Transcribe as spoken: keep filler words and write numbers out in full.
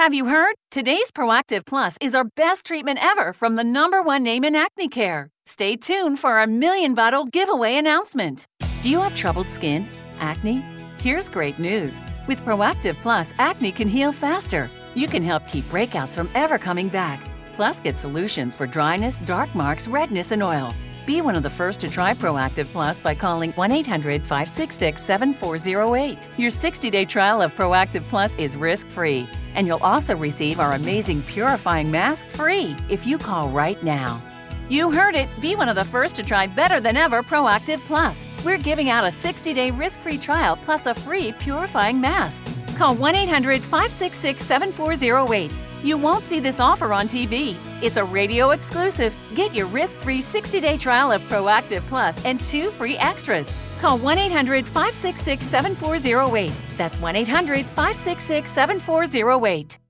Have you heard? Today's Proactive Plus is our best treatment ever from the number one name in acne care. Stay tuned for our million bottle giveaway announcement. Do you have troubled skin? Acne? Here's great news. With Proactive Plus, acne can heal faster. You can help keep breakouts from ever coming back. Plus, get solutions for dryness, dark marks, redness, and oil. Be one of the first to try Proactive Plus by calling one eight hundred, five six six, seven four zero eight. Your sixty day trial of Proactive Plus is risk-free. And you'll also receive our amazing purifying mask free if you call right now. You heard it! Be one of the first to try better than ever Proactive Plus. We're giving out a sixty day risk-free trial plus a free purifying mask. Call one eight hundred, five six six, seven four zero eight. You won't see this offer on T V. It's a radio exclusive. Get your risk-free sixty day trial of Proactive Plus and two free extras. Call one eight hundred, five six six, seven four zero eight. That's one eight hundred, five six six, seven four zero eight.